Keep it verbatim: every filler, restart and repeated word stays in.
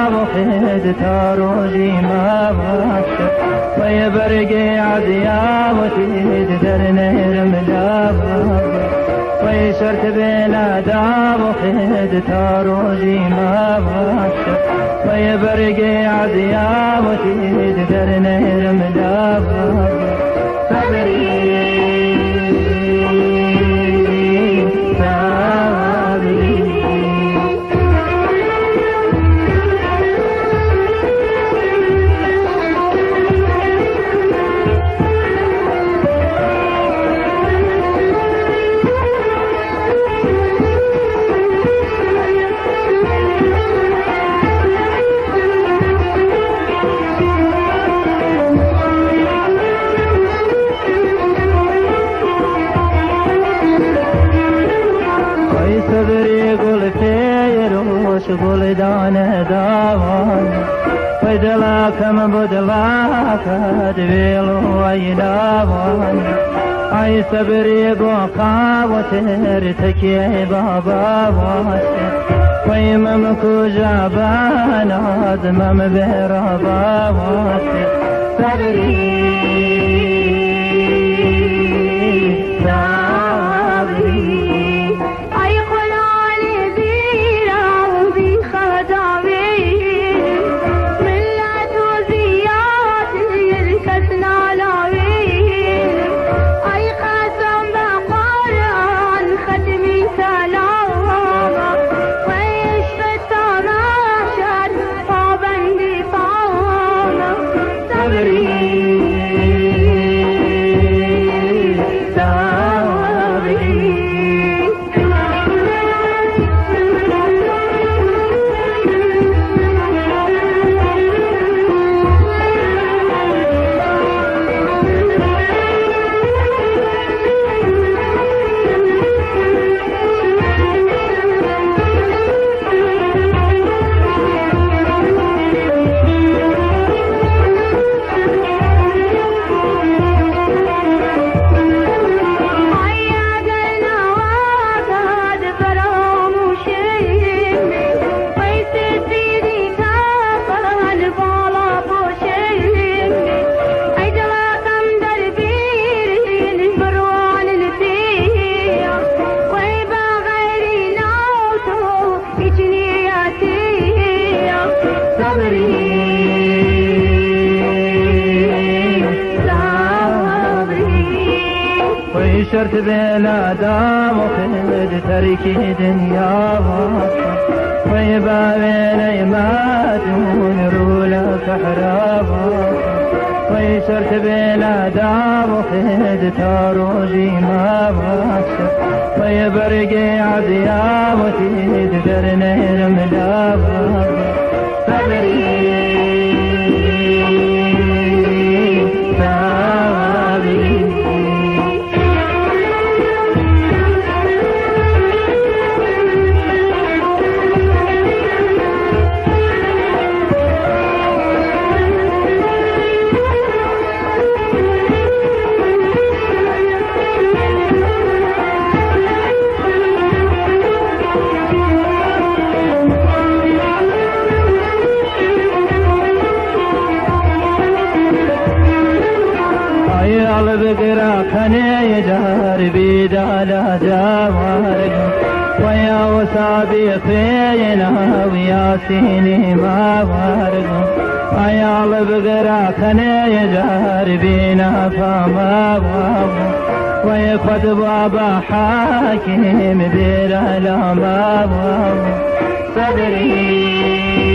وخد تاروجي ما باشر ويبرقي عزيا وتيد درنير مدابا ويشرت بلا داب وخد تاروجي ما باشر ويبرقي عزيا وتيد درنير مدابا صبري صبري قول فيروش قول دان داوان بدلاك ما بدلاك دبيلو اي داوان اي صبري قوقا وترتك يا بابا واسر ويمم كوجابان ادمم برابا واسر صبري ويشرت بلا دام وخد تركي دنيا واصل ويبابين ما دون رولك حرابا ويشرت بلا دام وخد تاروجي ما واصل ويبرقي عزيا وتيد درنير مدابا صبري بقرا خني يجار بيدالا جوارق ويا وصابي خينا ويا سيني ما وارق يا بقرا خني يجار بينا فما وارق ويا قد بابا حاكم بيرا لا ما وارق صدري